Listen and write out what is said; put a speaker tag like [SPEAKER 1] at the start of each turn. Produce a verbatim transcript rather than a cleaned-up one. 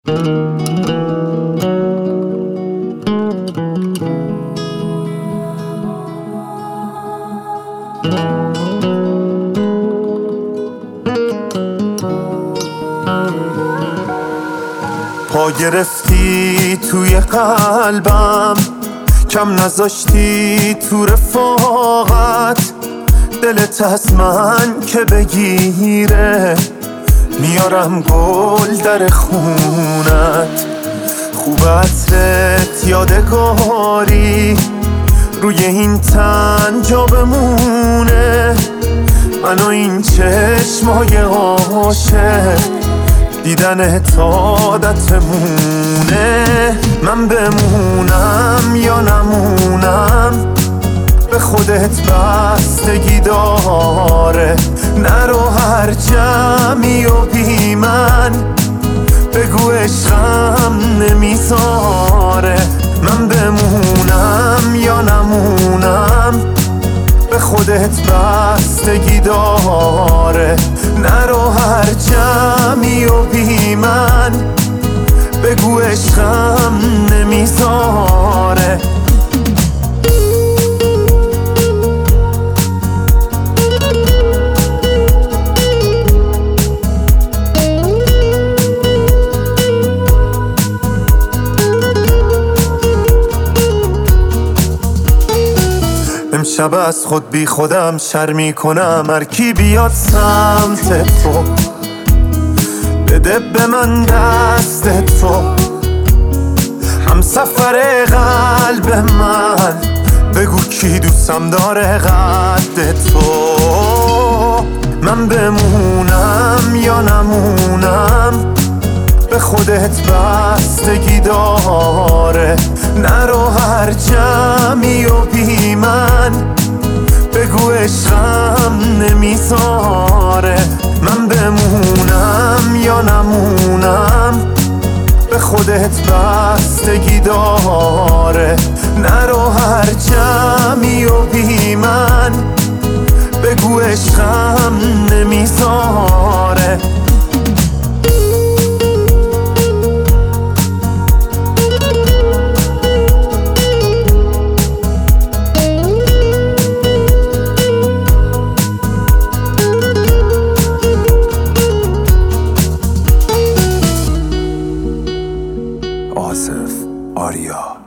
[SPEAKER 1] پا گرفتی توی قلبم، کم نذاشتی تو رفاقت. دلت از من که بگیره، میارم گل در خونت. خوب عطرت یادگاری روی این تن جا بمونه. من و این چشمای عاشق، دیدن عادتمونه. من بمونم یا نمونم، به خودت بستگی داره. نرو هر جمعی و بی من، بگو عشقم نمیذاره. من بمونم یا نمونم، به خودت بستگی داره. نرو هر جمعی و بی من، بگو عشقم نمیذاره. امشب از خود بی خودم شرمی کنم. هر کی بیاد سمت تو، بده به من دست تو. هم سفر قلب من، بگو کی دوستم داره قد تو. من بمونم یا نمونم، به خودت بستگی داره. نرو هر جمعی و بی من، بگو عشقم نمیذاره. من بمونم یا نمونم، به خودت بستگی داره. نرو هر جمعی و بی من، بگو عشقم نمیذاره. آصف آریا.